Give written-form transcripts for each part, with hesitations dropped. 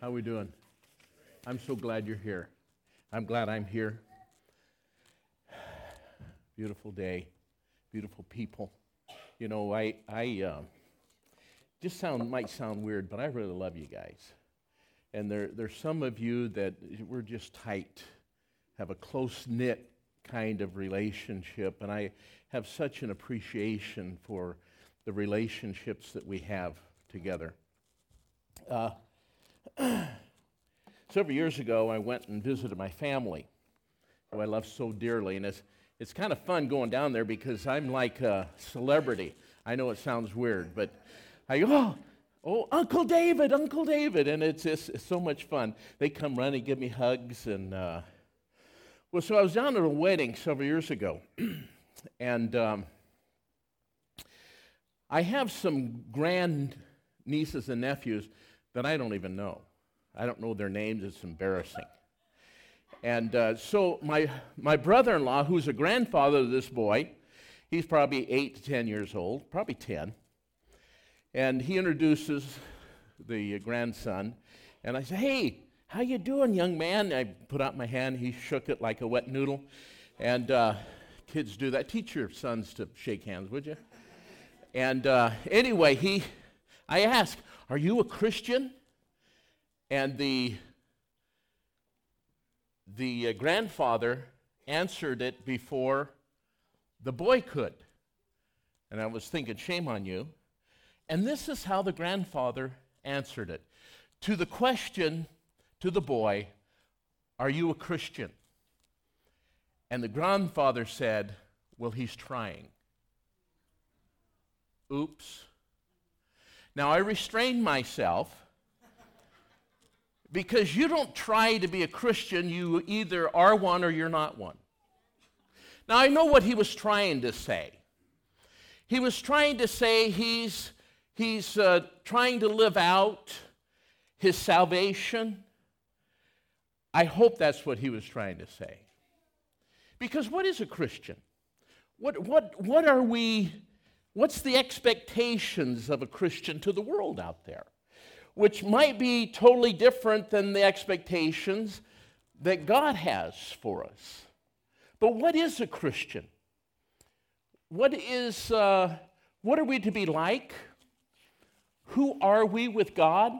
How we doing? I'm so glad you're here. I'm glad I'm here. Beautiful day, beautiful people. You know, I just might sound weird, but I really love you guys. And there's some of you that we're just tight, have a close-knit kind of relationship, and I have such an appreciation for the relationships that we have together. Several years ago, I went and visited my family, who I love so dearly, and it's kind of fun going down there because I'm like a celebrity. I know it sounds weird, but I go, oh, Uncle David, and it's so much fun. They come running, give me hugs, and so I was down at a wedding several years ago, and I have some grand nieces and nephews that I don't even know. I don't know their names. It's embarrassing. And so my brother-in-law, who's a grandfather of this boy, he's probably 8 to 10 years old, probably 10, and he introduces the grandson, and I say, "Hey, how you doing, young man?" I put out my hand. He shook it like a wet noodle, and kids do that. Teach your sons to shake hands, would you? And anyway, I asked, "Are you a Christian?" And the grandfather answered it before the boy could. And I was thinking, shame on you. And this is how the grandfather answered it. To the question to the boy, "Are you a Christian?" And the grandfather said, "Well, he's trying." Oops. Now, I restrained myself because you don't try to be a Christian. You either are one or you're not one. Now, I know what he was trying to say. He was trying to say he's trying to live out his salvation. I hope that's what he was trying to say. Because what is a Christian? What are we? What's the expectations of a Christian to the world out there? Which might be totally different than the expectations that God has for us. But what is a Christian? What are we to be like? Who are we with God?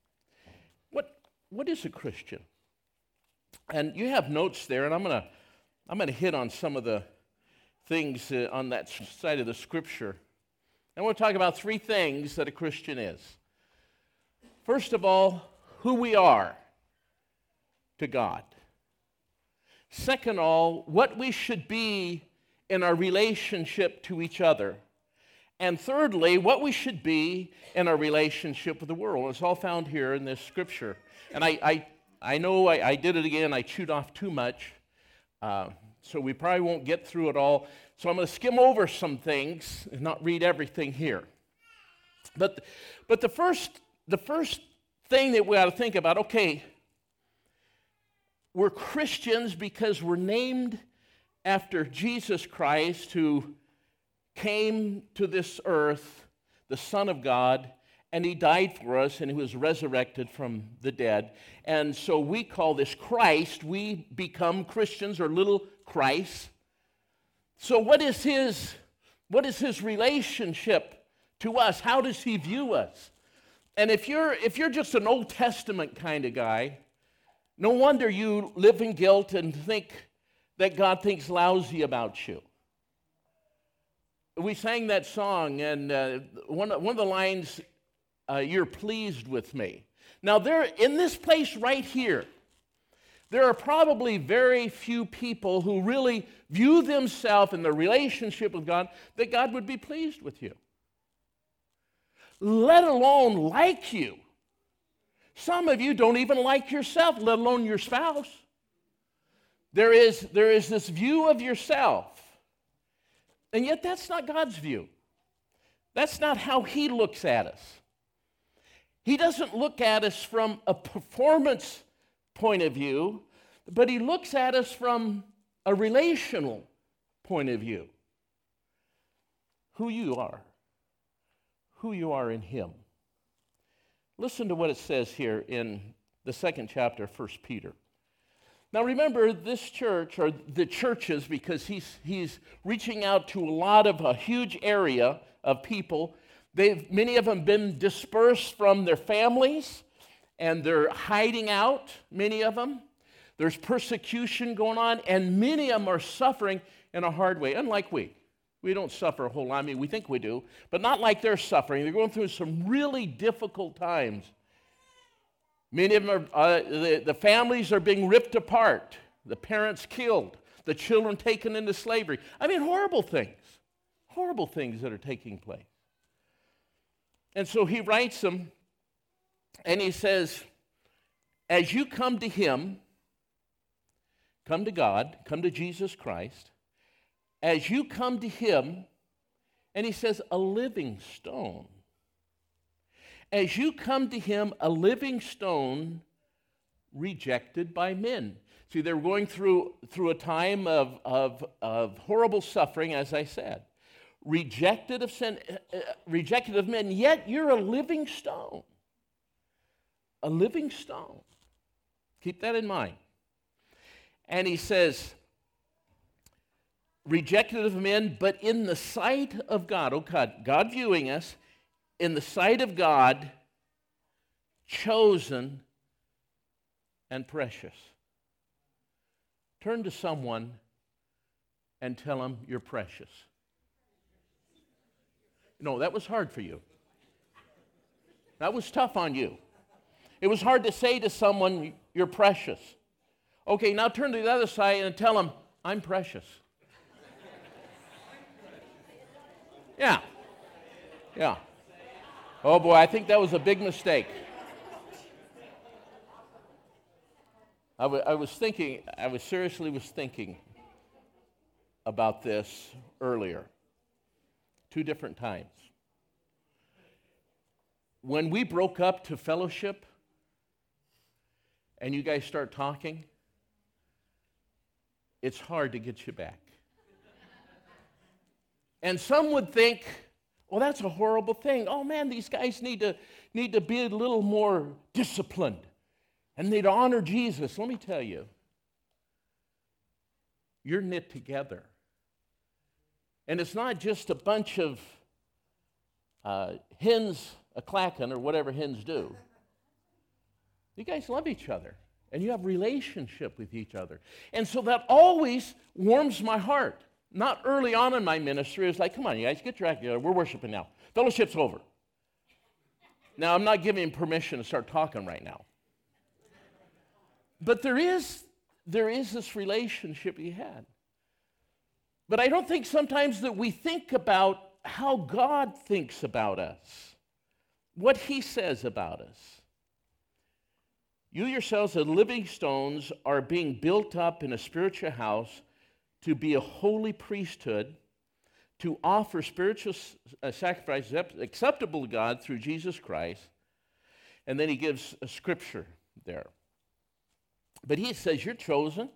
What is a Christian? And you have notes there, and I'm gonna hit on some of the things on that side of the Scripture. I want to talk about 3 things that a Christian is. First of all, who we are to God. Second of all, what we should be in our relationship to each other. And thirdly, what we should be in our relationship with the world. It's all found here in this Scripture. And I know I did it again. I chewed off too much. So we probably won't get through it all. So I'm going to skim over some things and not read everything here. But the first thing that we ought to think about, okay, we're Christians because we're named after Jesus Christ, who came to this earth, the Son of God, and he died for us, and he was resurrected from the dead. And so we call this Christ. We become Christians, or little Christ. So what is his relationship to us? How does he view us? And if you're just an Old Testament kind of guy, no wonder you live in guilt and think that God thinks lousy about you. We sang that song, and one of the lines, "You're pleased with me." Now, in this place right here, there are probably very few people who really view themselves in their relationship with God that God would be pleased with you, let alone like you. Some of you don't even like yourself, let alone your spouse. There is this view of yourself, and yet that's not God's view. That's not how he looks at us. He doesn't look at us from a performance point of view, but he looks at us from a relational point of view. Who you are in him. Listen to what it says here in the second chapter of 1 Peter. Now remember, this church, or the churches, because he's reaching out to a huge area of people. Many of them been dispersed from their families, and they're hiding out, many of them. There's persecution going on, and many of them are suffering in a hard way, unlike we. We don't suffer a whole lot. I mean, we think we do, but not like they're suffering. They're going through some really difficult times. Many of them the families are being ripped apart, the parents killed, the children taken into slavery. I mean, horrible things that are taking place. And so he writes them, and he says, as you come to him, come to God, come to Jesus Christ, as you come to him, and he says, a living stone. As you come to him, a living stone rejected by men. See, they're going through a time of horrible suffering, as I said. Rejected of men, yet you're a living stone. A living stone. Keep that in mind. And he says, rejected of men, but in the sight of God, oh God viewing us, in the sight of God, chosen and precious. Turn to someone and tell them you're precious. No, that was hard for you. That was tough on you. It was hard to say to someone, you're precious. Okay, now turn to the other side and tell them, I'm precious. Yeah. Oh boy, I think that was a big mistake. I seriously was thinking about this earlier, 2 different times. When we broke up to fellowship, and you guys start talking, it's hard to get you back. And some would think, well, that's a horrible thing. Oh man, these guys need to be a little more disciplined, and they'd honor Jesus. Let me tell you, you're knit together. And it's not just a bunch of hens a-clacking or whatever hens do. You guys love each other, and you have relationship with each other. And so that always warms my heart. Not early on in my ministry, it's like, come on, you guys, get your act together. We're worshiping now. Fellowship's over. Now, I'm not giving him permission to start talking right now. But there is this relationship he had. But I don't think sometimes that we think about how God thinks about us, what he says about us. You yourselves, as living stones, are being built up in a spiritual house to be a holy priesthood, to offer spiritual sacrifices acceptable to God through Jesus Christ. And then he gives a scripture there. But he says you're chosen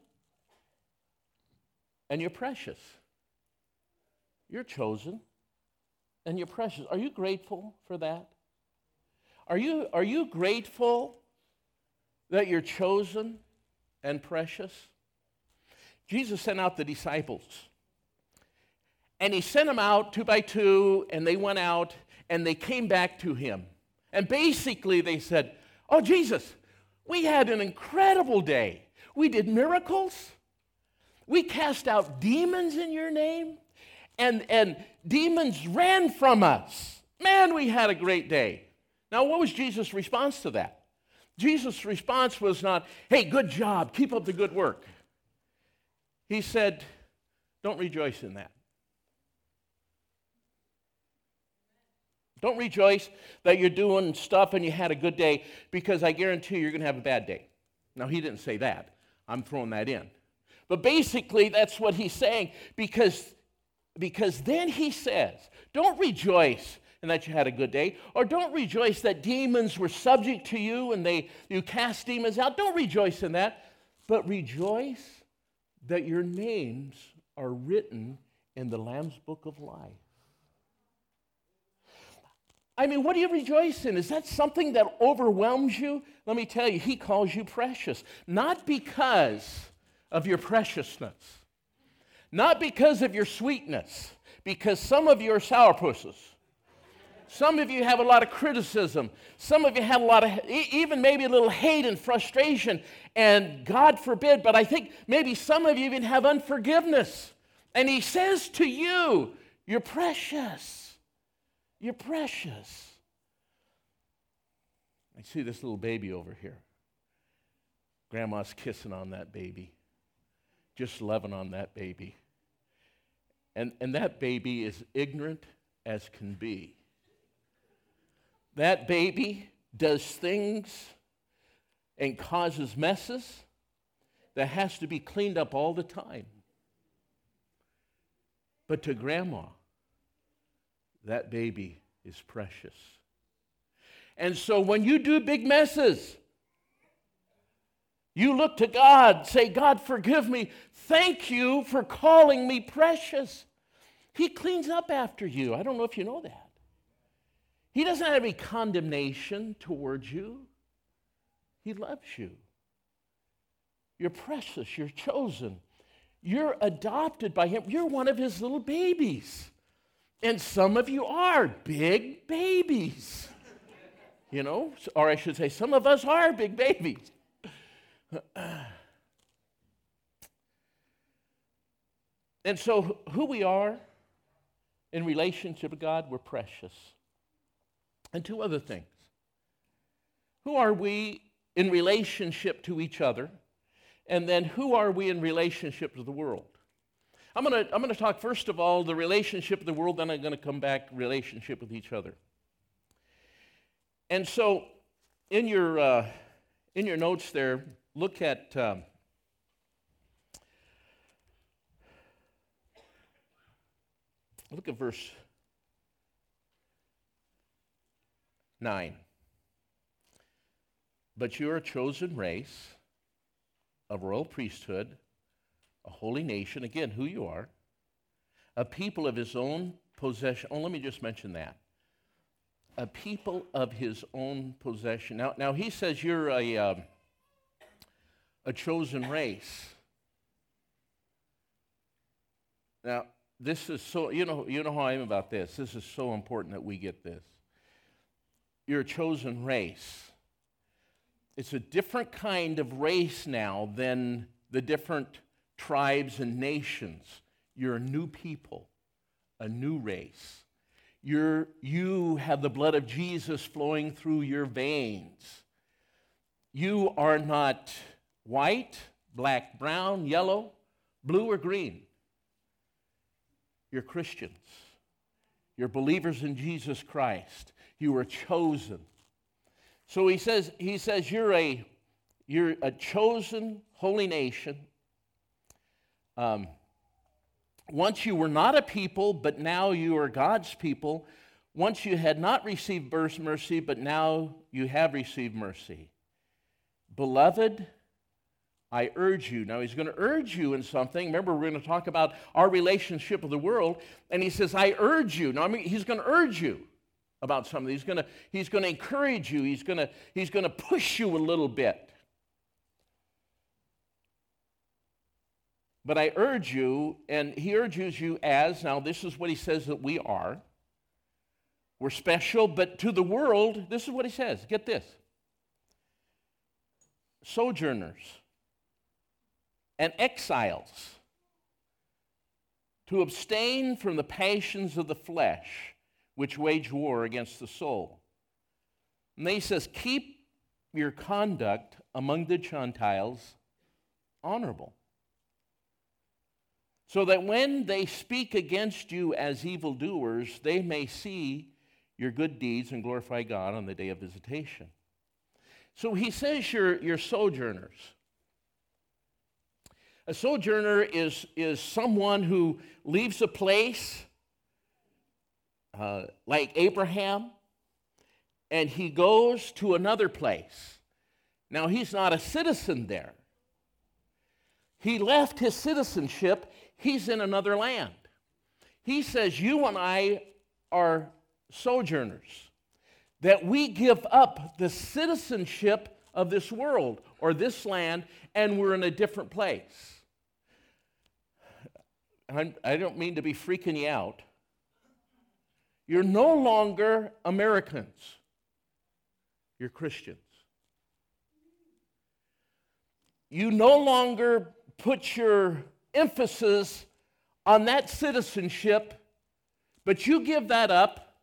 and you're precious. You're chosen and you're precious. Are you grateful for that? Are you grateful that you're chosen and precious? Jesus sent out the disciples. And he sent them out 2 by 2, and they went out, and they came back to him. And basically they said, oh, Jesus, we had an incredible day. We did miracles. We cast out demons in your name, and demons ran from us. Man, we had a great day. Now, what was Jesus' response to that? Jesus' response was not, hey, good job, keep up the good work. He said, don't rejoice in that. Don't rejoice that you're doing stuff and you had a good day, because I guarantee you're going to have a bad day. Now, he didn't say that. I'm throwing that in. But basically, that's what he's saying, because then he says, don't rejoice in that you had a good day, or don't rejoice that demons were subject to you and you cast demons out. Don't rejoice in that, but rejoice that your names are written in the Lamb's Book of Life. I mean, what do you rejoice in? Is that something that overwhelms you? Let me tell you, he calls you precious. Not because of your preciousness, not because of your sweetness, because some of you are sourpusses. Some of you have a lot of criticism. Some of you have a lot of, even maybe a little hate and frustration, and God forbid, but I think maybe some of you even have unforgiveness. And he says to you, you're precious. You're precious. I see this little baby over here. Grandma's kissing on that baby, just loving on that baby. And that baby is ignorant as can be. That baby does things and causes messes that has to be cleaned up all the time. But to Grandma, that baby is precious. And so when you do big messes, you look to God, say, God, forgive me. Thank you for calling me precious. He cleans up after you. I don't know if you know that. He doesn't have any condemnation towards you. He loves you. You're precious. You're chosen. You're adopted by him. You're one of his little babies. And some of you are big babies. You know, or I should say, some of us are big babies. And so who we are in relationship with God, we're precious. And two other things. Who are we in relationship to each other? And then who are we in relationship to the world? I'm going to talk first of all the relationship with the world, then I'm going to come back relationship with each other. And so in your notes there, look at verse 9. But you are a chosen race, a royal priesthood, a holy nation, again, who you are, a people of his own possession. Oh, let me just mention that. A people of his own possession. Now he says you're a chosen race. Now, this is so, you know how I am about this. This is so important that we get this. You're a chosen race. It's a different kind of race now than the different tribes and nations. You're a new people, a new race. You have the blood of Jesus flowing through your veins. You are not white, black, brown, yellow, blue, or green. You're Christians. You're believers in Jesus Christ. You were chosen. So he says you're a chosen holy nation. Once you were not a people, but now you are God's people. Once you had not received mercy, but now you have received mercy. Beloved, I urge you. Now he's going to urge you in something. Remember, we're going to talk about our relationship with the world. And he says, I urge you. Now, he's going to urge you about something. He's going to encourage you. He's going to push you a little bit. But I urge you, and he urges you as, now this is what he says that we are. We're special, but to the world, this is what he says. Get this. Sojourners and exiles, to abstain from the passions of the flesh, which wage war against the soul. And then he says, keep your conduct among the Gentiles honorable, so that when they speak against you as evildoers, they may see your good deeds and glorify God on the day of visitation. So he says you're sojourners. A sojourner is someone who leaves a place like Abraham, and he goes to another place. Now, he's not a citizen there. He left his citizenship. He's in another land. He says, you and I are sojourners. that we give up the citizenship of this world or this land, and we're in a different place. I don't mean to be freaking you out. You're no longer Americans. You're Christians. You no longer put your emphasis on that citizenship, but you give that up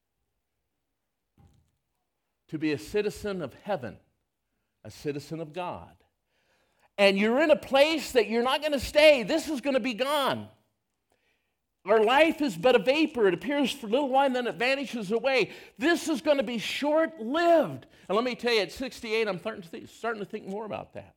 to be a citizen of heaven, a citizen of God. And you're in a place that you're not going to stay. This is going to be gone. Our life is but a vapor. It appears for a little while and then it vanishes away. This is going to be short-lived. And let me tell you, at 68, I'm starting to think more about that.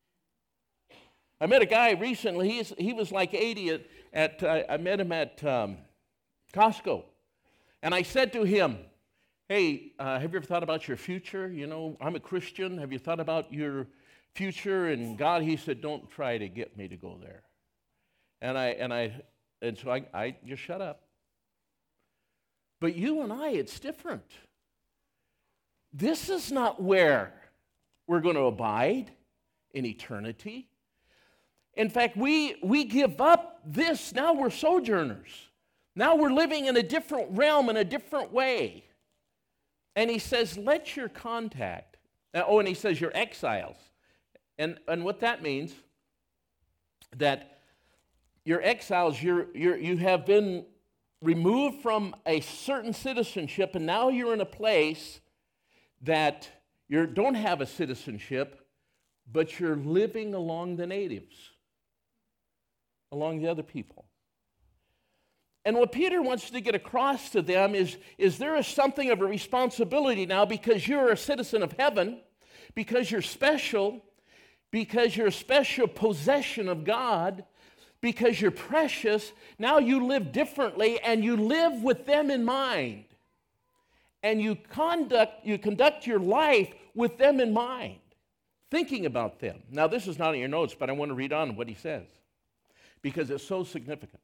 I met a guy recently. He was like 80 I met him at Costco. And I said to him, hey, have you ever thought about your future? You know, I'm a Christian. Have you thought about your future and God? He said, don't try to get me to go there. And so I just shut up. But you and I, it's different. This is not where we're going to abide in eternity. In fact, we give up this. Now we're sojourners. Now we're living in a different realm, in a different way. And he says, let your contact. And he says, you're exiles. And what that means, that you're exiles, you have been removed from a certain citizenship, and now you're in a place that you don't have a citizenship, but you're living along the natives, along the other people. And what Peter wants to get across to them is there is something of a responsibility now, because you're a citizen of heaven, because you're special, because you're a special possession of God, because you're precious. Now you live differently, and you live with them in mind. And you conduct your life with them in mind, thinking about them. Now, this is not in your notes, but I want to read on what he says, because it's so significant.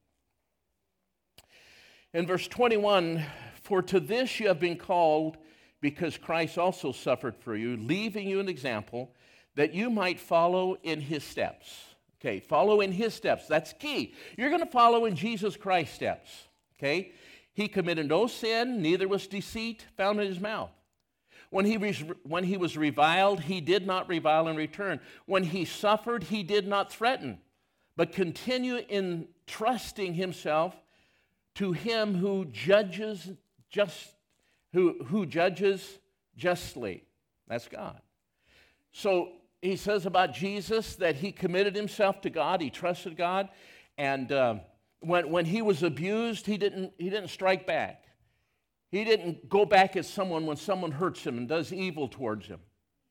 In verse 21, for to this you have been called, because Christ also suffered for you, leaving you an example that you might follow in his steps. Okay, follow in his steps. That's key. You're going to follow in Jesus Christ's steps. Okay? He committed no sin, neither was deceit found in his mouth. When he was reviled, he did not revile in return. When he suffered, he did not threaten, but continued in trusting himself to him who judges justly. That's God. So he says about Jesus that he committed himself to God. He trusted God, and when he was abused, he didn't strike back. He didn't go back at someone when someone hurts him and does evil towards him.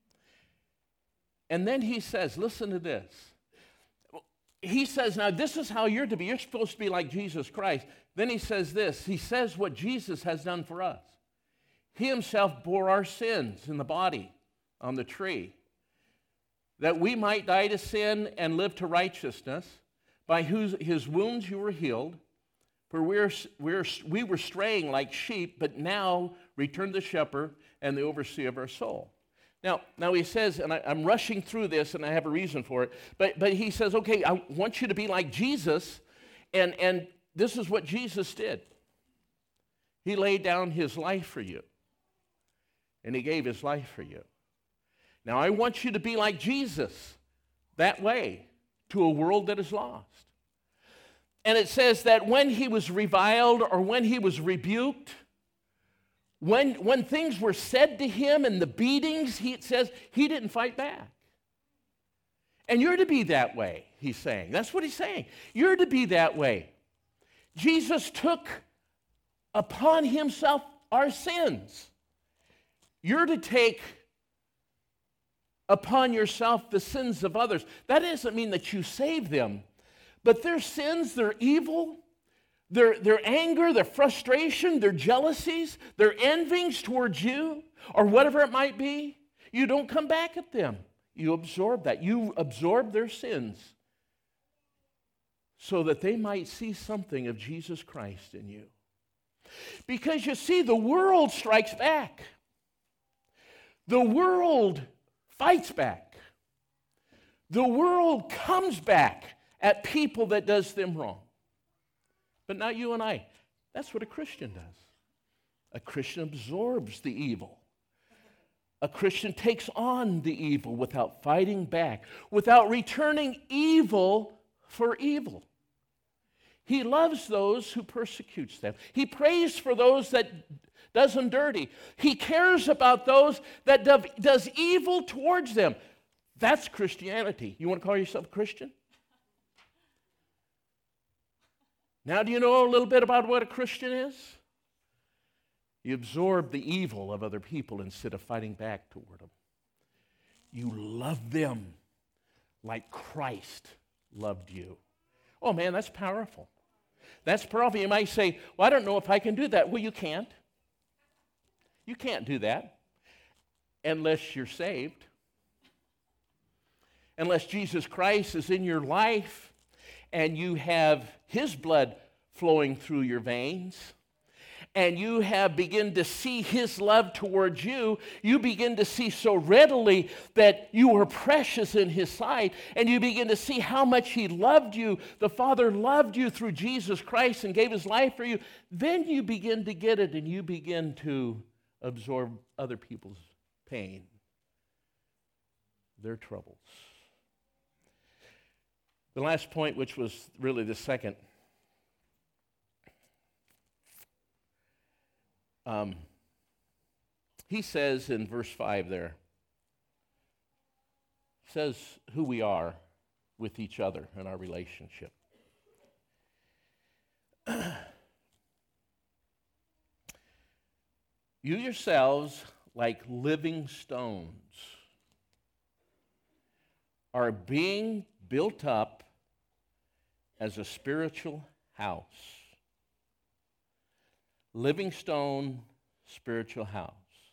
And then he says, listen to this. He says, now this is how you're to be. You're supposed to be like Jesus Christ. Then he says this. He says what Jesus has done for us. He himself bore our sins in the body on the tree, that we might die to sin and live to righteousness, by his wounds you were healed. For we were straying like sheep, but now return the shepherd and the overseer of our soul. Now he says, and I'm rushing through this, and I have a reason for it, but he says, okay, I want you to be like Jesus, and this is what Jesus did. He laid down his life for you, and he gave his life for you. Now I want you to be like Jesus that way to a world that is lost. And it says that when he was reviled or when he was rebuked, when things were said to him and the beatings, it says he didn't fight back. And you're to be that way, he's saying. That's what he's saying. You're to be that way. Jesus took upon himself our sins. You're to take upon yourself the sins of others. That doesn't mean that you save them, but their sins, their evil, their anger, their frustration, their jealousies, their envyings towards you, or whatever it might be, you don't come back at them. You absorb that. You absorb their sins so that they might see something of Jesus Christ in you. Because you see, the world strikes back. The world fights back. The world comes back at people that does them wrong. But not you and I. That's what a Christian does. A Christian absorbs the evil. A Christian takes on the evil without fighting back, without returning evil for evil. He loves those who persecutes them. He prays for those that does them dirty. He cares about those that does evil towards them. That's Christianity. You want to call yourself a Christian? Now, do you know a little bit about what a Christian is? You absorb the evil of other people instead of fighting back toward them. You love them like Christ loved you. Oh, man, that's powerful. That's powerful. You might say, well, I don't know if I can do that. Well, you can't. You can't do that unless you're saved. Unless Jesus Christ is in your life and you have His blood flowing through your veins, and you have begun to see His love towards you, you begin to see so readily that you are precious in His sight, and you begin to see how much He loved you. The Father loved you through Jesus Christ and gave His life for you. Then you begin to get it, and you begin to absorb other people's pain, their troubles. The last point, which was really the second, he says in verse 5 there, says who we are with each other in our relationship. You yourselves, like living stones, are being built up as a spiritual house. Living stone, spiritual house.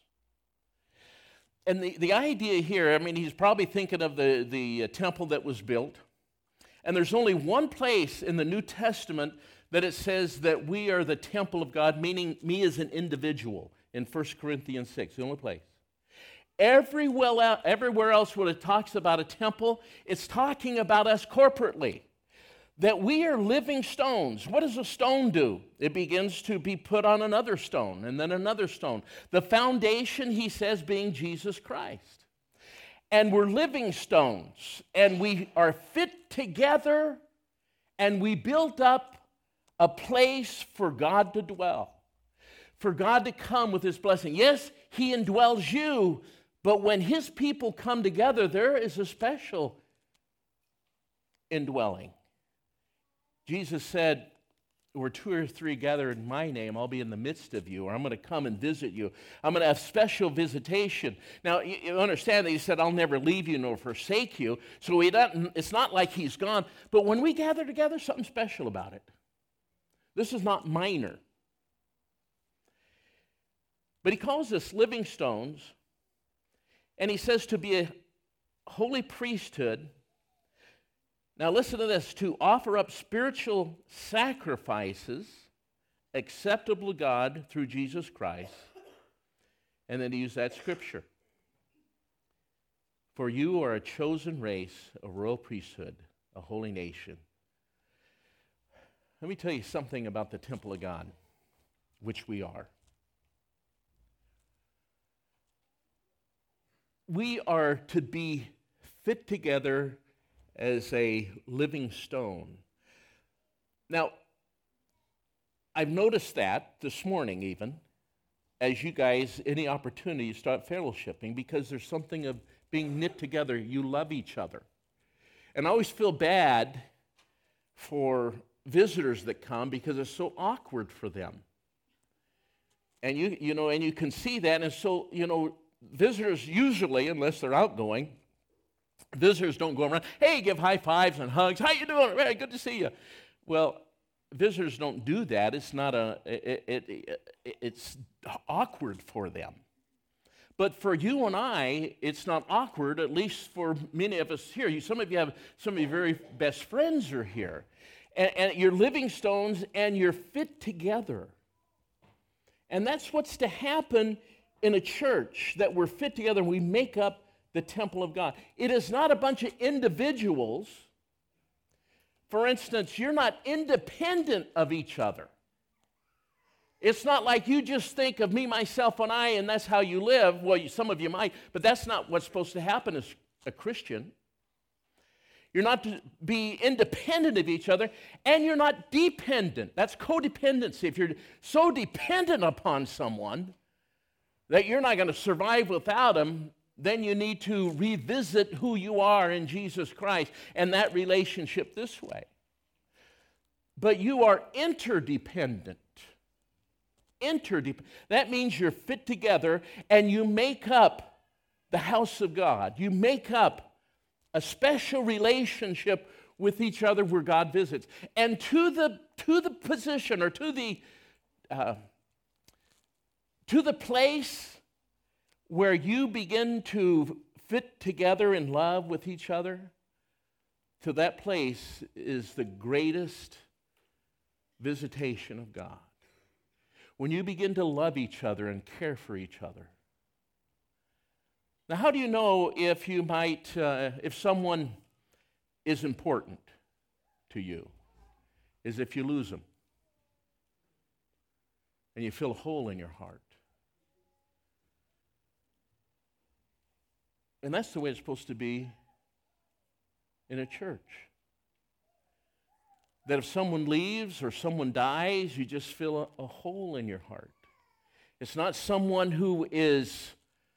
And the idea here, I mean, he's probably thinking of the temple that was built. And there's only one place in the New Testament that it says that we are the temple of God, meaning me as an individual, in 1 Corinthians 6, the only place. Everywhere else when it talks about a temple, it's talking about us corporately. That we are living stones. What does a stone do? It begins to be put on another stone and then another stone. The foundation, he says, being Jesus Christ. And we're living stones, and we are fit together, and we built up a place for God to dwell, for God to come with His blessing. Yes, He indwells you, but when His people come together, there is a special indwelling. Jesus said, where two or three gather in my name, I'll be in the midst of you, or I'm going to come and visit you. I'm going to have special visitation. Now, you understand that He said, I'll never leave you nor forsake you. So it's not like He's gone. But when we gather together, something special about it. This is not minor. But He calls us living stones, and He says to be a holy priesthood. Now listen to this, to offer up spiritual sacrifices acceptable to God through Jesus Christ. And then to use that scripture. For you are a chosen race, a royal priesthood, a holy nation. Let me tell you something about the temple of God, which we are. We are to be fit together as a living stone. Now, I've noticed that this morning even, as you guys, any opportunity, start fellowshipping, because there's something of being knit together. You love each other. And I always feel bad for visitors that come because it's so awkward for them. And you can see that, and so, visitors usually, unless they're outgoing, visitors don't go around, hey, give high fives and hugs. How you doing? Hey, good to see you. Well, visitors don't do that. It's not it's awkward for them. But for you and I, it's not awkward, at least for many of us here. Some of your very best friends are here. And you're living stones, and you're fit together. And that's what's to happen in a church that we're fit together and we make up the temple of God. It is not a bunch of individuals. For instance, you're not independent of each other. It's not like you just think of me, myself, and I, and that's how you live. Well, some of you might, but that's not what's supposed to happen as a Christian. You're not to be independent of each other, and you're not dependent. That's codependency. If you're so dependent upon someone that you're not going to survive without them, then you need to revisit who you are in Jesus Christ and that relationship this way. But you are interdependent. That means you're fit together and you make up the house of God. You make up a special relationship with each other where God visits. And to the position or to the place where you begin to fit together in love with each other, to that place is the greatest visitation of God. When you begin to love each other and care for each other. Now, how do you know if if someone is important to you? Is if you lose them and you feel a hole in your heart. And that's the way it's supposed to be in a church. That if someone leaves or someone dies, you just feel a hole in your heart. It's not someone who is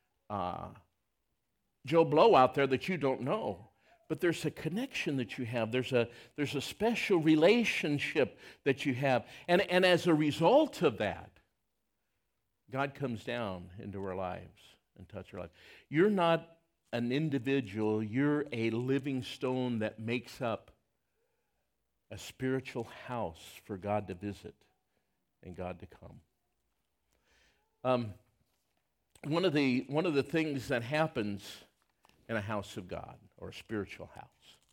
Joe Blow out there that you don't know, but there's a connection that you have. There's a special relationship that you have. And as a result of that, God comes down into our lives and touches our lives. You're not an individual. You're a living stone that makes up a spiritual house for God to visit and God to come. One of the things that happens in a house of God or a spiritual house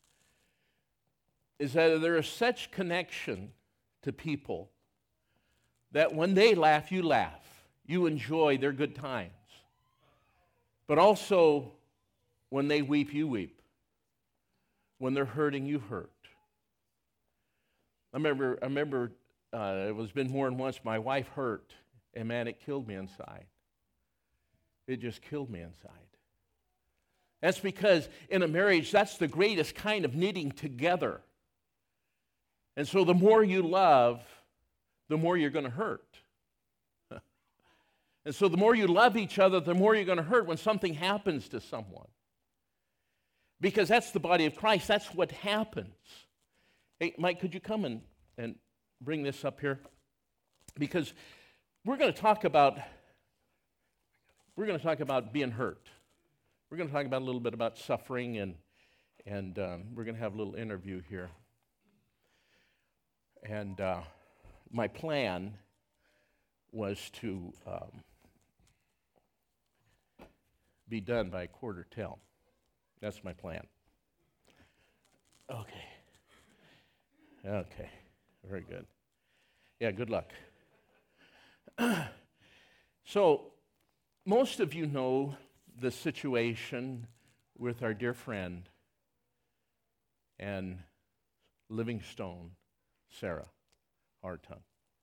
is that there is such connection to people that when they laugh, you enjoy their good times. But also, when they weep, you weep. When they're hurting, you hurt. I remember it was been more than once, my wife hurt, and man, it killed me inside. It just killed me inside. That's because in a marriage, that's the greatest kind of knitting together. And so the more you love, the more you're going to hurt. And so the more you love each other, the more you're going to hurt when something happens to someone. Because that's the body of Christ. That's what happens. Hey, Mike, could you come and bring this up here? Because we're going to talk about being hurt. We're going to talk about a little bit about suffering, and we're going to have a little interview here. And my plan was to be done by 1:15. That's my plan. Okay, very good. Yeah, good luck. So, most of you know the situation with our dear friend and living stone, Sarah Hartung.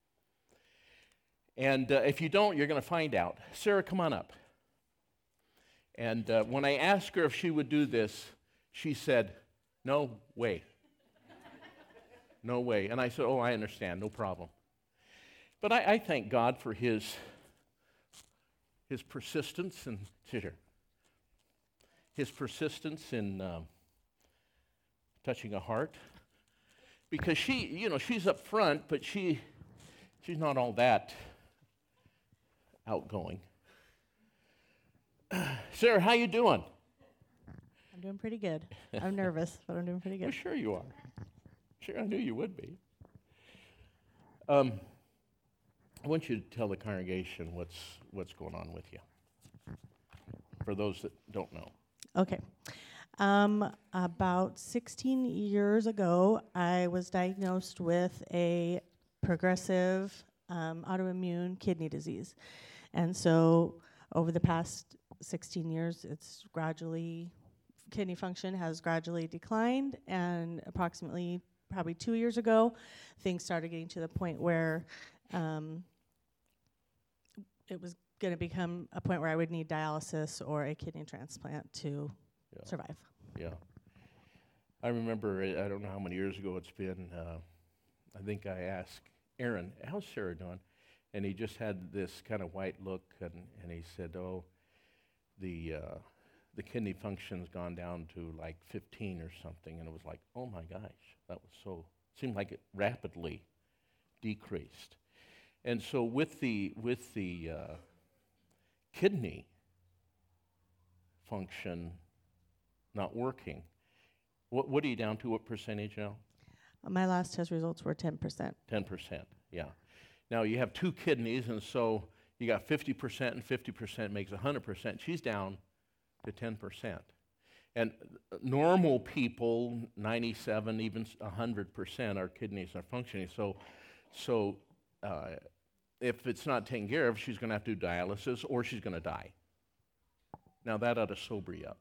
And if you don't, you're going to find out. Sarah, come on up. And when I asked her if she would do this, she said, "No way." No way. And I said, "Oh, I understand, no problem." But I thank God for his persistence and his persistence in touching a heart. Because she's up front, but she's not all that outgoing. Sarah, how you doing? I'm doing pretty good. I'm nervous, but I'm doing pretty good. Well, sure you are. Sure, I knew you would be. I want you to tell the congregation what's going on with you, for those that don't know. Okay. About 16 years ago, I was diagnosed with a progressive autoimmune kidney disease. And so over the past 16 years, kidney function has gradually declined, and approximately probably 2 years ago, things started getting to the point where it was going to become a point where I would need dialysis or a kidney transplant to survive. Yeah. I remember, I don't know how many years ago it's been, I think I asked Aaron, how's Sarah doing? And he just had this kind of white look, and he said, oh, the kidney function's gone down to like 15 or something. And it was like, oh my gosh, that was seemed like it rapidly decreased. And so with the kidney function not working, what are you down to? What percentage now? My last test results were 10%. 10%, yeah. Now you have two kidneys, and so you got 50%, and 50% makes 100%. She's down to 10%. And normal people, 97, even 100%, our kidneys are functioning. So if it's not taken care of, she's going to have to do dialysis, or she's going to die. Now that ought to sober you up.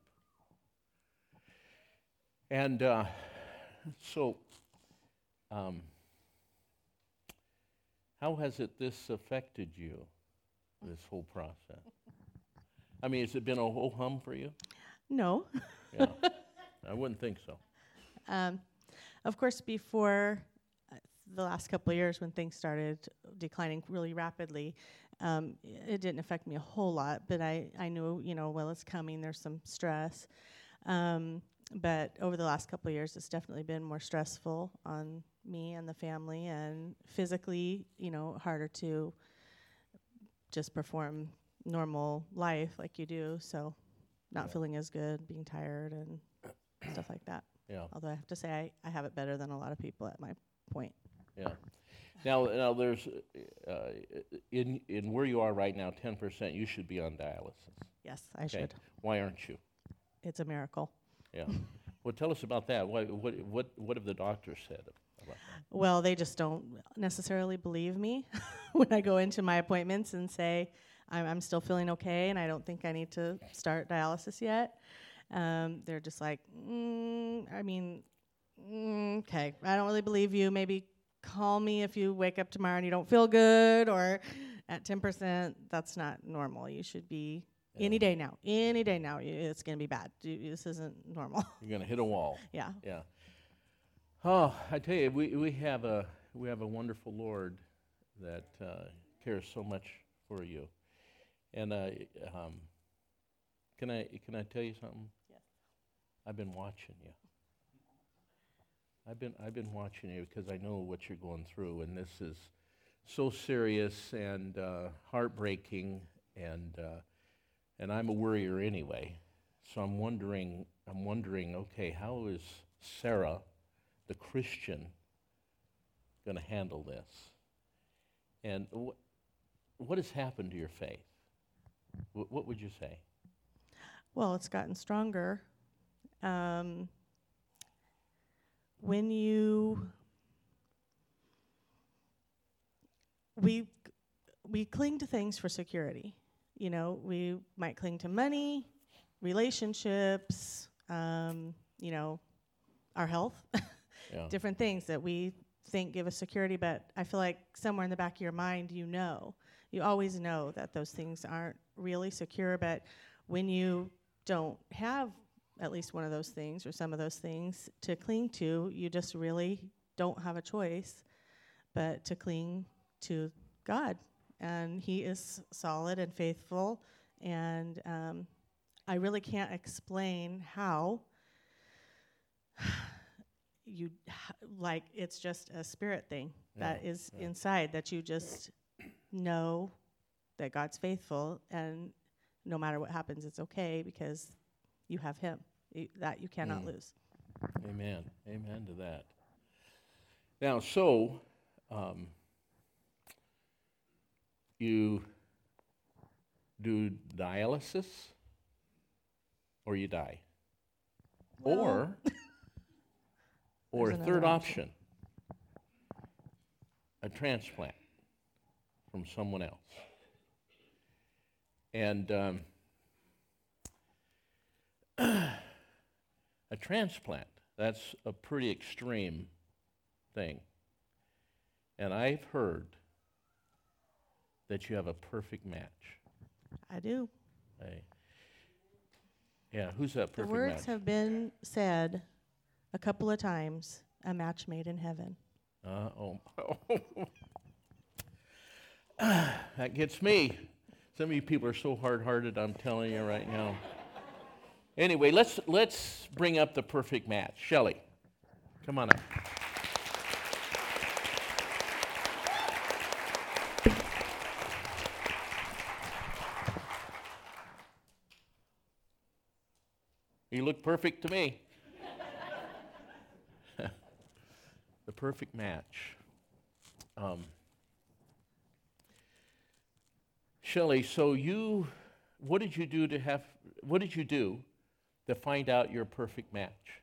And how has this affected you, this whole process? I mean, has it been a whole hum for you? No. Yeah, I wouldn't think so. Of course, before the last couple of years when things started declining really rapidly, it didn't affect me a whole lot, but I knew, well, it's coming, there's some stress. But over the last couple of years, it's definitely been more stressful on me and the family, and physically, harder to just perform normal life like you do. So not feeling as good, being tired and stuff like that. Yeah. Although I have to say I have it better than a lot of people at my point. Yeah. Now there's, in where you are right now, 10%, you should be on dialysis. Yes, I should. Why aren't you? It's a miracle. Yeah. Well, tell us about that. What have the doctors said about that? Well, they just don't necessarily believe me when I go into my appointments and say I'm still feeling okay and I don't think I need to start dialysis yet. They're just like, okay, I don't really believe you. Maybe call me if you wake up tomorrow and you don't feel good, or at 10%, that's not normal. You should be any day now. It's going to be bad. This isn't normal. You're going to hit a wall. Yeah. Yeah. Oh, I tell you, we have a wonderful Lord that cares so much for you. And can I tell you something? Yes. I've been watching you. I've been watching you because I know what you're going through, and this is so serious and heartbreaking, and I'm a worrier anyway. So I'm wondering, okay, how is Sarah, the Christian, going to handle this? And what has happened to your faith? What would you say? Well, it's gotten stronger. When we cling to things for security. We might cling to money, relationships, our health, different things that we think give us security. But I feel like somewhere in the back of your mind, you always know that those things aren't really secure. But when you don't have at least one of those things or some of those things to cling to, you just really don't have a choice but to cling to God. And He is solid and faithful, and I really can't explain how it's just a spirit thing that is inside, that you just know that God's faithful, and no matter what happens, it's okay because you have Him, that you cannot lose. Amen. Amen to that. Now, so you do dialysis or you die. Well, or there's third another option, a transplant from someone else. And a transplant, that's a pretty extreme thing. And I've heard that you have a perfect match. I do. Yeah, who's that perfect The words match? have been said a couple of times, a match made in heaven. That gets me. Some of you people are so hard-hearted, I'm telling you right now. Anyway, let's bring up the perfect match. Shelley, come on up. You look perfect to me. The perfect match. Shelley, so what did you do to find out your perfect match?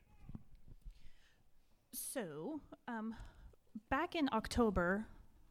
So, back in October,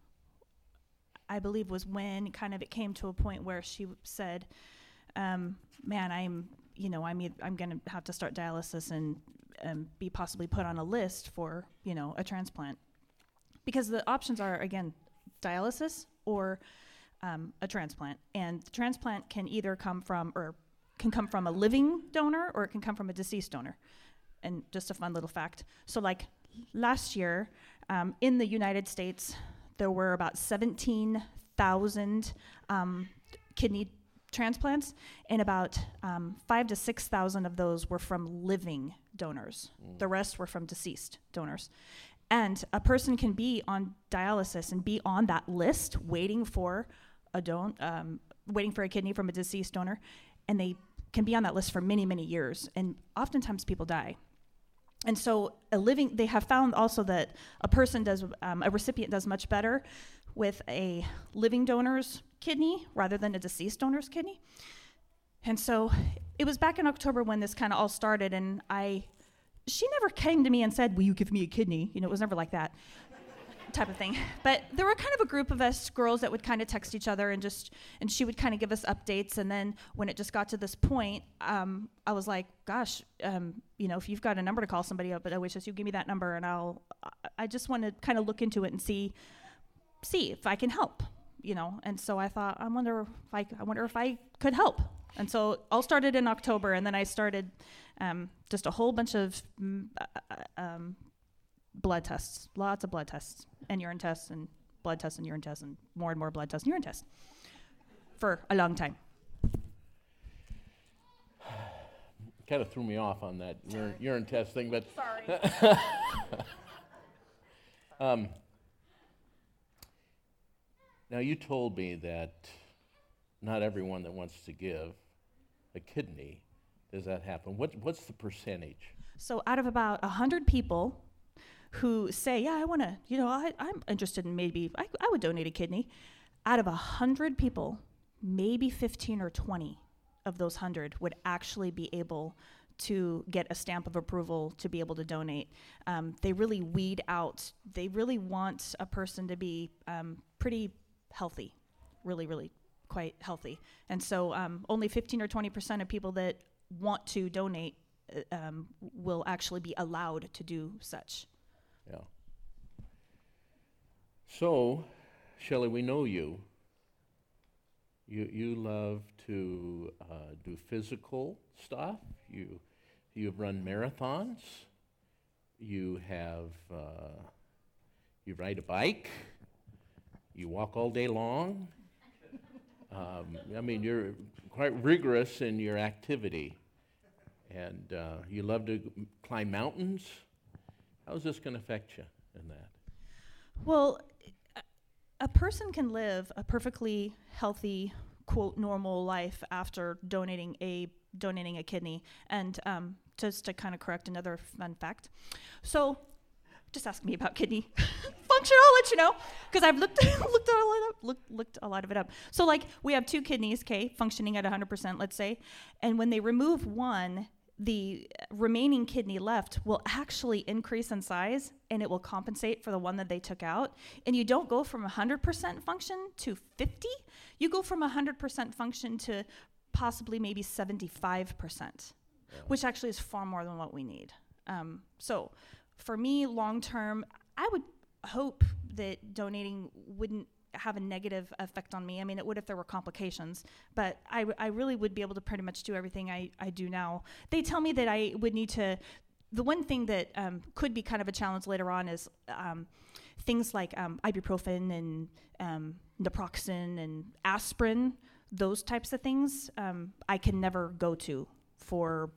I believe was when kind of it came to a point where she said, "Man, I'm going to have to start dialysis and be possibly put on a list for, a transplant." Because the options are, again, dialysis or a transplant. And the transplant can either come from a living donor or it can come from a deceased donor. And just a fun little fact. So like last year, in the United States, there were about 17,000 kidney transplants, and about 5,000 to 6,000 of those were from living donors. The rest were from deceased donors. And a person can be on dialysis and be on that list waiting for a kidney from a deceased donor, and they can be on that list for many, many years, and oftentimes people die. And so they have found also that a recipient does much better with a living donor's kidney rather than a deceased donor's kidney. And so it was back in October when this kind of all started, and she never came to me and said, "Will you give me a kidney?" It was never like that type of thing. But there were kind of a group of us girls that would kind of text each other and she would kind of give us updates. And then when it just got to this point, I was like, gosh, if you've got a number to call somebody up at OHS, you give me that number, and I just want to kind of look into it and see if I can help, And so I thought, I wonder if I could help. And so all started in October, and then I started just a whole bunch of blood tests, lots of blood tests and urine tests and blood tests and urine tests and more blood tests and urine tests for a long time. Kind of threw me off on that urine test thing, but sorry. Now you told me that not everyone that wants to give a kidney, does that happen? What's the percentage? So out of about 100 people who say, yeah, I want to, I'm interested in maybe, I would donate a kidney. Out of 100 people, maybe 15 or 20 of those 100 would actually be able to get a stamp of approval to be able to donate. They really weed out, they really want a person to be pretty healthy, really, really quite healthy. And so only 15 or 20% of people that want to donate will actually be allowed to do such. Yeah. So, Shelley, we know you. You love to do physical stuff. You run marathons. You ride a bike. You walk all day long. You're quite rigorous in your activity, and you love to climb mountains. How is this going to affect you in that? Well, a person can live a perfectly healthy, quote, normal life after donating a kidney. And just to kind of correct another fun fact. So just ask me about kidney function, I'll let you know, because I've looked a lot of it up. So we have two kidneys, functioning at 100%, let's say. And when they remove one, the remaining kidney left will actually increase in size, and it will compensate for the one that they took out. And you don't go from 100% function to 50. You go from 100% function to possibly maybe 75%, which actually is far more than what we need. So for me, long term, I would hope that donating wouldn't have a negative effect on me. I mean, it would if there were complications, but I really would be able to pretty much do everything I do now. They tell me that I would need to, the one thing that could be kind of a challenge later on is things like ibuprofen and naproxen and aspirin, those types of things, I can never go to for,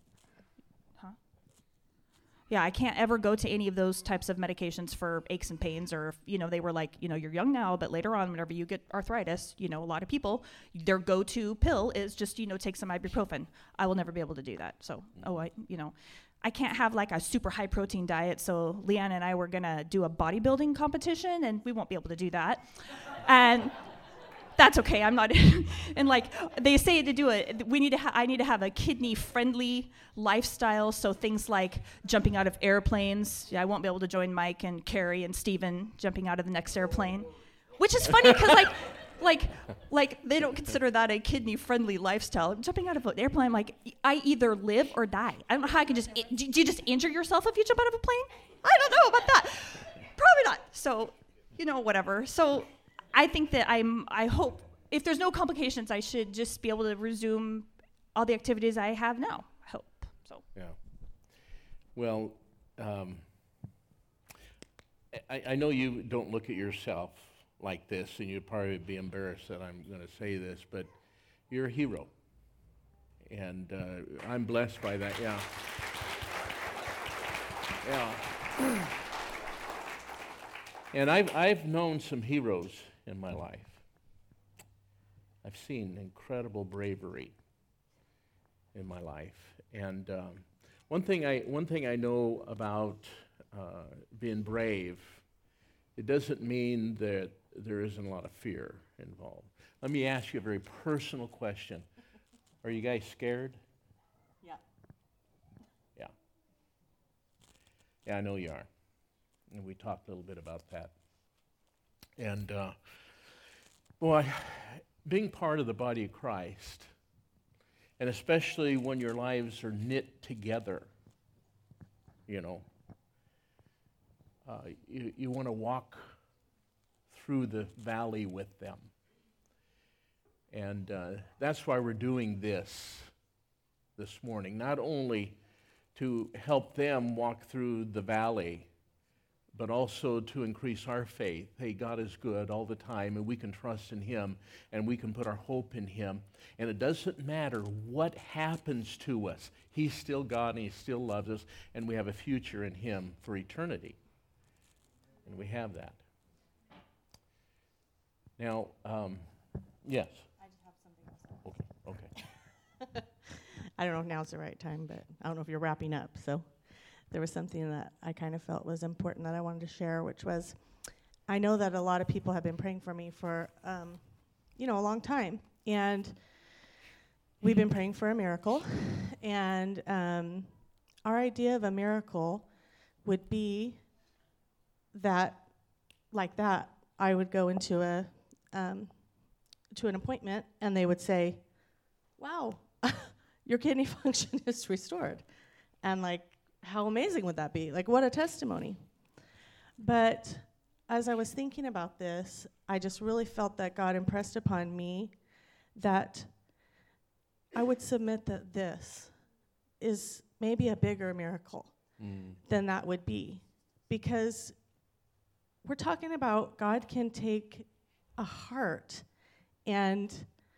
Yeah, I can't ever go to any of those types of medications for aches and pains, or, they were like, you're young now, but later on, whenever you get arthritis, a lot of people, their go-to pill is just, take some ibuprofen. I will never be able to do that. So, I can't have like a super high protein diet. So Leanne and I were going to do a bodybuilding competition, and we won't be able to do that. And that's okay. I'm not, and like they say to do it, I need to have a kidney-friendly lifestyle. So things like jumping out of airplanes. Yeah, I won't be able to join Mike and Carrie and Steven jumping out of the next airplane, which is funny because like they don't consider that a kidney-friendly lifestyle. Jumping out of an airplane, I'm like, I either live or die. I don't know how I can do you just injure yourself if you jump out of a plane? I don't know about that. Probably not. So, whatever. So I think that I hope if there's no complications, I should just be able to resume all the activities I have now. I hope. So. Yeah. Well, I know you don't look at yourself like this, and you'd probably be embarrassed that I'm going to say this, but you're a hero. And I'm blessed by that, yeah. Yeah. And I've known some heroes in my life. I've seen incredible bravery in my life. And one thing I know about being brave, it doesn't mean that there isn't a lot of fear involved. Let me ask you a very personal question. Are you guys scared? Yeah. Yeah. Yeah, I know you are. And we talked a little bit about that. And, boy, being part of the body of Christ, and especially when your lives are knit together, you want to walk through the valley with them. And that's why we're doing this morning, not only to help them walk through the valley, but also to increase our faith. Hey, God is good all the time, and we can trust in Him, and we can put our hope in Him. And it doesn't matter what happens to us. He's still God, and He still loves us, and we have a future in Him for eternity. And we have that. Now, yes? I just have something else. Okay. I don't know if now's the right time, but I don't know if you're wrapping up, so there was something that I kind of felt was important that I wanted to share, which was, I know that a lot of people have been praying for me for, a long time. And we've been praying for a miracle. And our idea of a miracle would be that, like that, I would go into to an appointment, and they would say, wow, your kidney function is restored. And like, how amazing would that be? Like, what a testimony. But as I was thinking about this, I just really felt that God impressed upon me that I would submit that this is maybe a bigger miracle than that would be. Because we're talking about God can take a heart and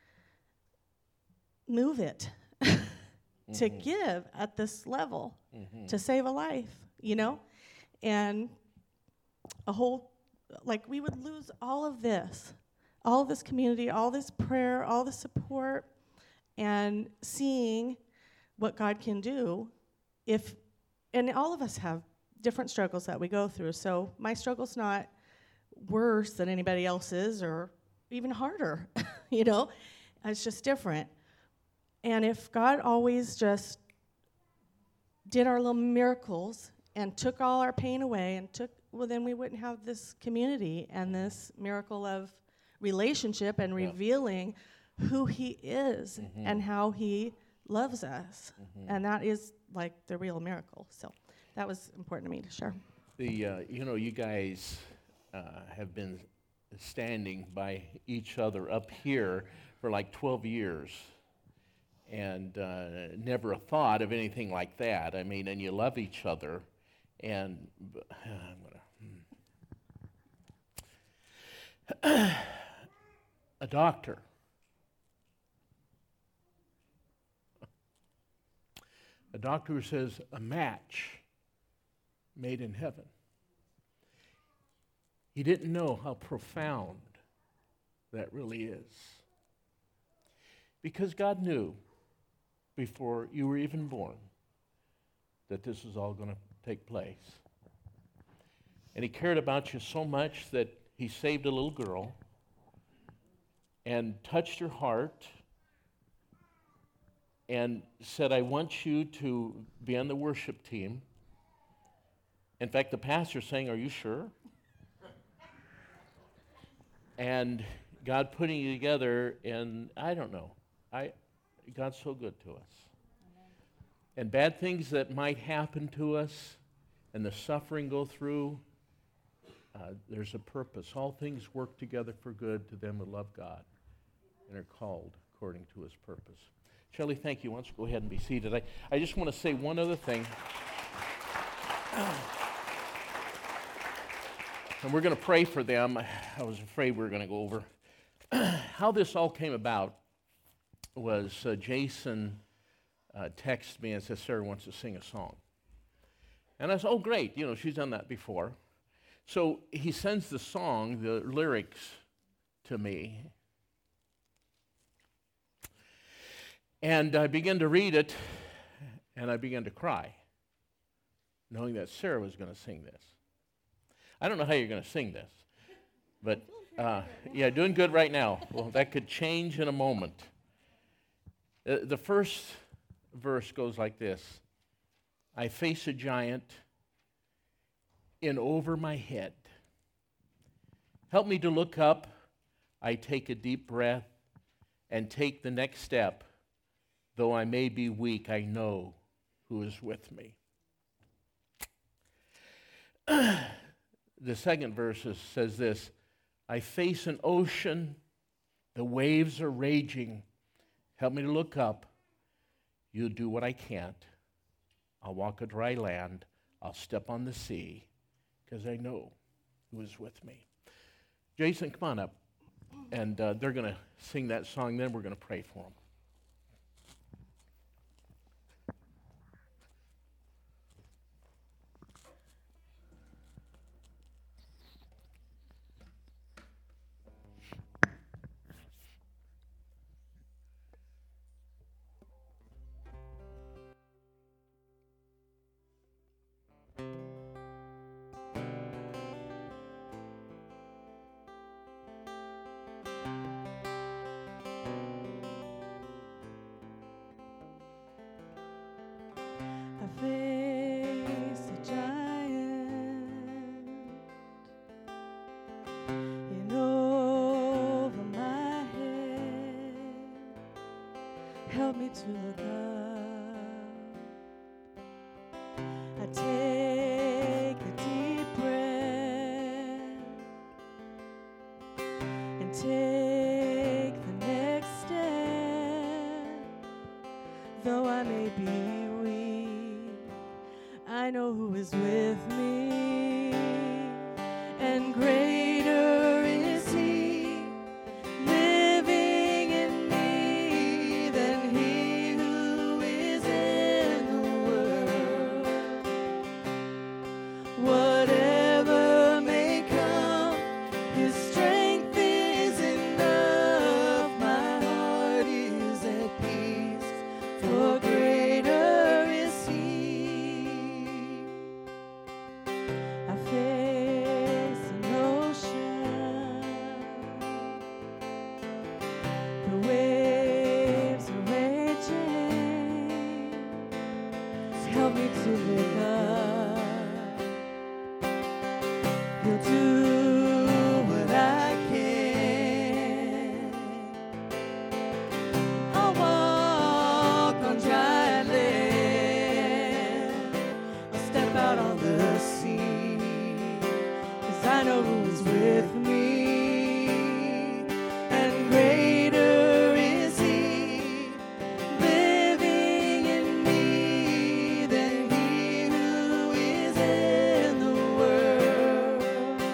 move it to give at this level, to save a life, and a whole, like, we would lose all of this community, all this prayer, all the support, and seeing what God can do and all of us have different struggles that we go through. So my struggle's not worse than anybody else's or even harder, It's just different. And if God always just did our little miracles and took all our pain away and then we wouldn't have this community and this miracle of relationship and revealing who he is and how he loves us. And that is like the real miracle. So that was important to me to share. You guys have been standing by each other up here for like 12 years and never a thought of anything like that. I mean, and you love each other. And a doctor who says a match made in heaven. He didn't know how profound that really is. Because God knew before you were even born that this was all going to take place. And he cared about you so much that he saved a little girl and touched her heart and said, I want you to be on the worship team. In fact, the pastor's saying, are you sure? And God putting you together, and I don't know. God's so good to us. And bad things that might happen to us and the suffering go through, there's a purpose. All things work together for good to them who love God and are called according to his purpose. Shelley, thank you. Why don't you go ahead and be seated. I just want to say one other thing. And we're going to pray for them. I was afraid we were going to go over. How this all came about was Jason texted me and said, Sarah wants to sing a song. And I said, oh, great. She's done that before. So he sends the song, the lyrics, to me. And I began to read it, and I began to cry, knowing that Sarah was going to sing this. I don't know how you're going to sing this, but doing good right now. Well, that could change in a moment. The first verse goes like this. I face a giant in over my head. Help me to look up. I take a deep breath and take the next step. Though I may be weak, I know who is with me. The second verse says this, I face an ocean, the waves are raging. Help me to look up. You'll do what I can't. I'll walk a dry land. I'll step on the sea because I know who is with me. Jason, come on up. And they're going to sing that song, then we're going to pray for them. I face a giant in over my head. Help me to look up. I take a deep breath and take the next step. Though I may be I know who is with me, and greater is he living in me than he who is in the world. Whatever may come, his strength is enough. My heart is at peace, for greater is he. I face an ocean look up. He'll do what I can. I'll walk on dry land. I'll step out on the sea, 'cause I know who's with me. And greater is He living in me than he who is in the world.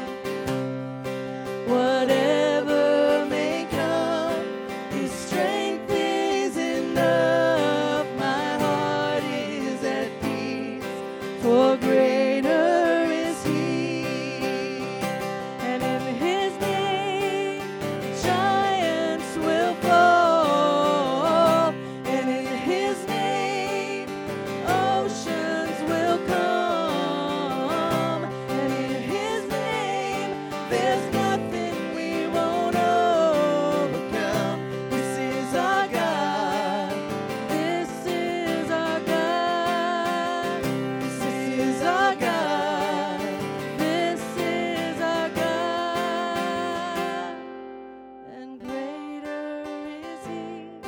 Whatever may come, His strength is enough. My heart is at peace, for greater is He. And in His name, giants will fall. And in His name, oceans will come. And in His name, there's nothing we won't overcome. This is our God. This is our God. This is our God. This is our God. And greater is He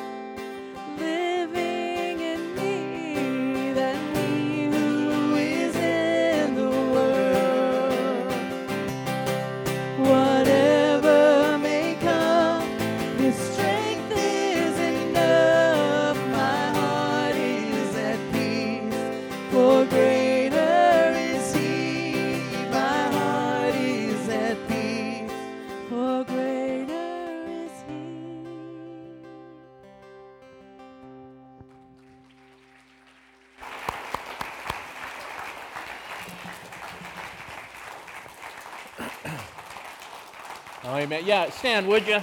living in me than he who is in the world. Whatever may come, His strength is enough. My heart is at peace, for greater is He. My heart is at peace, for greater is He. Oh, amen. Yeah, stand, would you?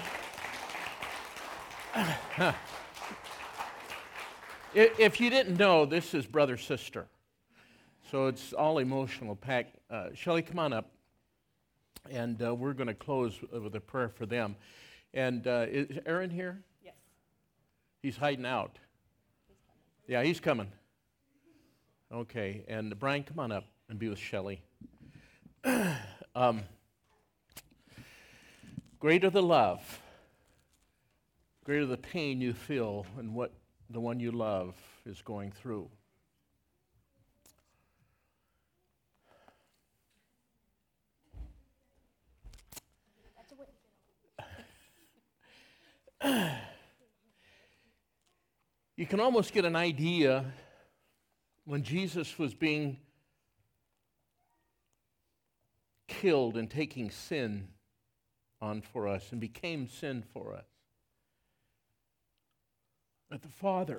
If you didn't know, this is brother, sister. So it's all emotional packed. Shelley, come on up. And we're going to close with a prayer for them. And is Aaron here? Yes. He's hiding out. Yeah, he's coming. Okay, and Brian, come on up and be with Shelley. Greater the love, greater the pain you feel and what the one you love is going through. You can almost get an idea when Jesus was being killed and taking sin on for us and became sin for us. But the Father,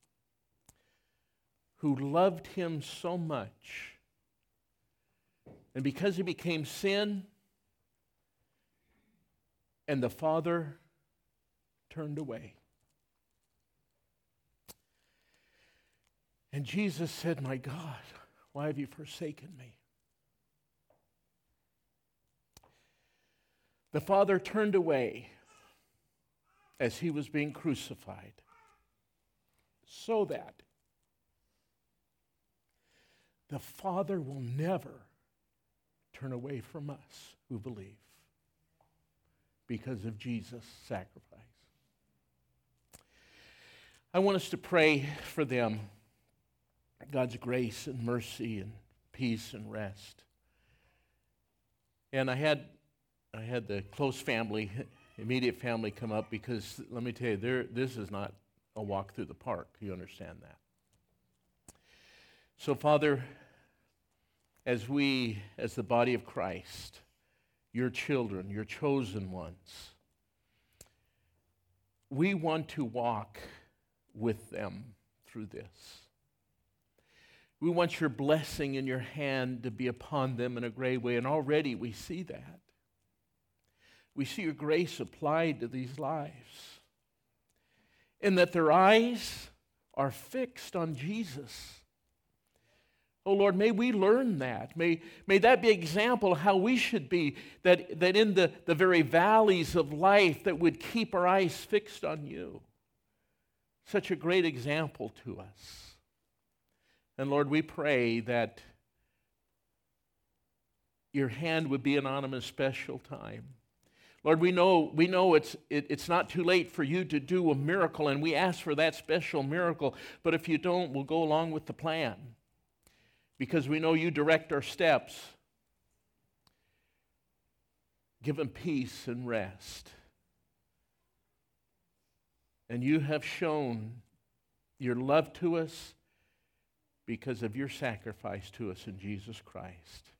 who loved him so much, and because he became sin, and the Father turned away. And Jesus said, "My God, why have you forsaken me?" The Father turned away as he was being crucified so that the Father will never turn away from us who believe because of Jesus' sacrifice. I want us to pray for them, God's grace and mercy and peace and rest. And I had the close family, immediate family come up because, let me tell you, this is not a walk through the park. You understand that. So, Father, as we, as the body of Christ, your children, your chosen ones, we want to walk with them through this. We want your blessing in your hand to be upon them in a great way, and already we see that. We see your grace applied to these lives, and that their eyes are fixed on Jesus. Oh Lord, may we learn that. May that be an example of how we should be, that in the very valleys of life that would keep our eyes fixed on you. Such a great example to us. And Lord, we pray that your hand would be on them in a special time. Lord, we know it's not too late for you to do a miracle, and we ask for that special miracle. But if you don't, we'll go along with the plan, because we know you direct our steps. Give them peace and rest. And you have shown your love to us because of your sacrifice to us in Jesus Christ.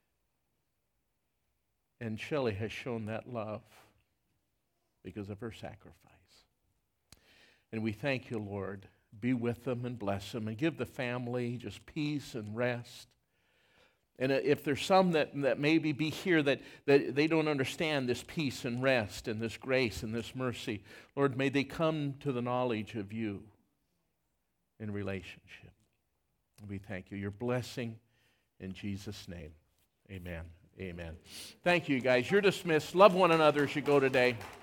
And Shelley has shown that love because of her sacrifice. And we thank you, Lord. Be with them and bless them and give the family just peace and rest. And if there's some that maybe be here that they don't understand this peace and rest and this grace and this mercy, Lord, may they come to the knowledge of you in relationship. We thank you. Your blessing in Jesus' name. Amen. Amen. Thank you, guys. You're dismissed. Love one another as you go today.